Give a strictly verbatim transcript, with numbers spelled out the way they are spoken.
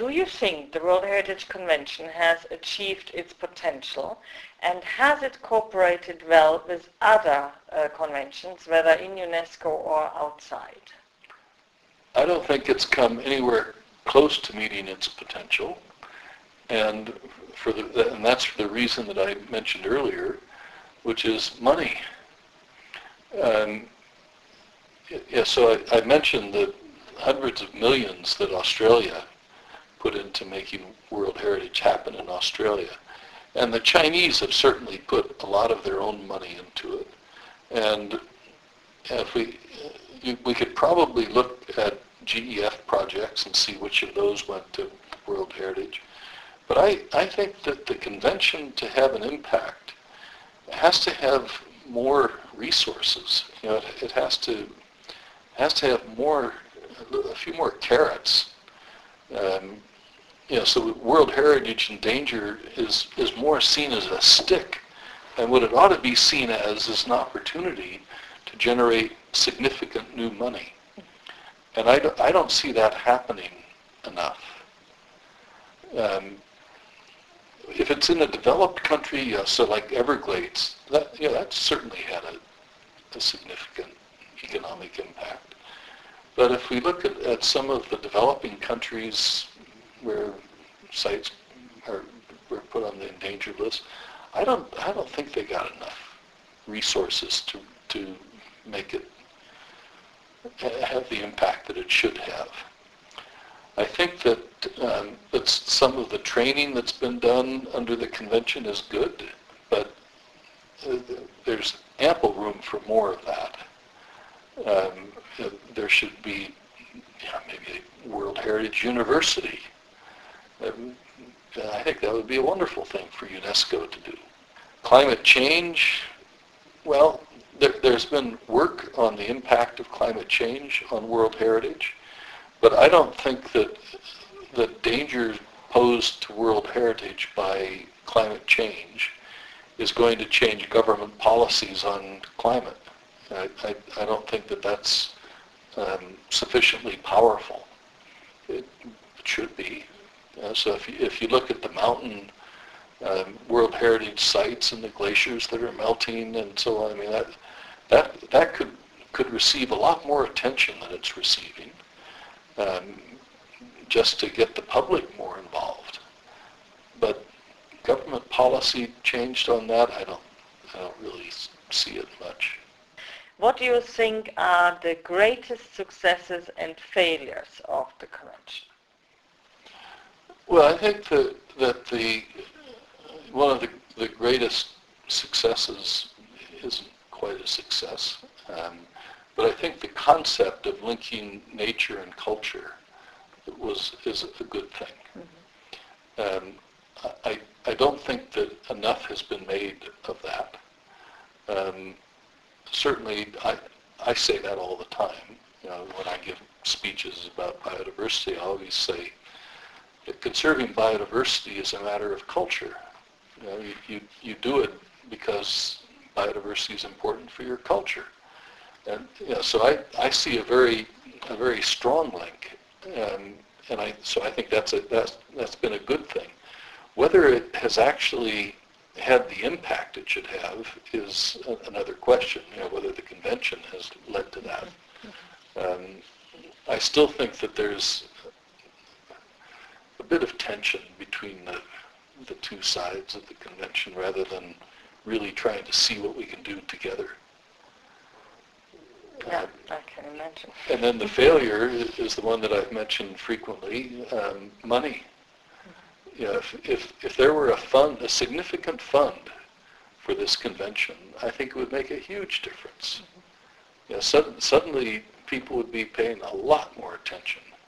do you think the World Heritage Convention has achieved its potential, and has it cooperated well with other uh, conventions, whether in UNESCO or outside? I don't think it's come anywhere close to meeting its potential, and for the and that's for the reason that I mentioned earlier, which is money. Um, yeah, so I, I mentioned the hundreds of millions that Australia put into making World Heritage happen in Australia. And the Chinese have certainly put a lot of their own money into it. And if we, we could probably look at G E F projects and see which of those went to World Heritage. But I, I think that the convention, to have an impact, has to have more resources. You know, it, it has to has to have more, a few more carrots. Um, you know, so World Heritage in danger is is more seen as a stick, and what it ought to be seen as is an opportunity to generate significant new money. And I don't, I don't see that happening enough. Um, if it's in a developed country, uh, so like Everglades, that yeah, that certainly had a, a significant economic impact. But if we look at, at some of the developing countries where sites are were put on the endangered list, I don't I don't think they got enough resources to to make it have the impact that it should have. I think that um, that some of the training that's been done under the convention is good, but uh, there's ample room for more of that. Um, there should be, you know, maybe a World Heritage University. Um, I think that would be a wonderful thing for UNESCO to do. Climate change, well, there, there's been work on the impact of climate change on World Heritage, but I don't think that the danger posed to World Heritage by climate change is going to change government policies on climate. I, I, I don't think that that's um, sufficiently powerful. It, it should be. Uh, so if you, if you look at the mountain um, World Heritage sites and the glaciers that are melting and so on, I mean, that that that could could receive a lot more attention than it's receiving, um, just to get the public more involved. But government policy changed on that, I don't I don't really see it much. What do you think are the greatest successes and failures of the convention? Well, I think that, that the one of the, the greatest successes isn't quite a success, um, but I think the concept of linking nature and culture was is a good thing. Mm-hmm. Um, I, I don't think that enough has been made of that. Um, certainly, I, I say that all the time. You know, when I give speeches about biodiversity, I always say that conserving biodiversity is a matter of culture. You know, you, you, you do it because biodiversity is important for your culture. And you know, so I, I see a very a very strong link, um, and I so I think that's a that's that's been a good thing. Whether it has actually had the impact it should have is a, another question. You know, whether the convention has led to that. Um, I still think that there's a bit of tension between the the two sides of the convention, rather than really trying to see what we can do together. Yeah, I can imagine. And then the failure is, is the one that I've mentioned frequently, um, money. You know, if, if, if there were a fund, a significant fund for this convention, I think it would make a huge difference. Mm-hmm. You know, sud- suddenly people would be paying a lot more attention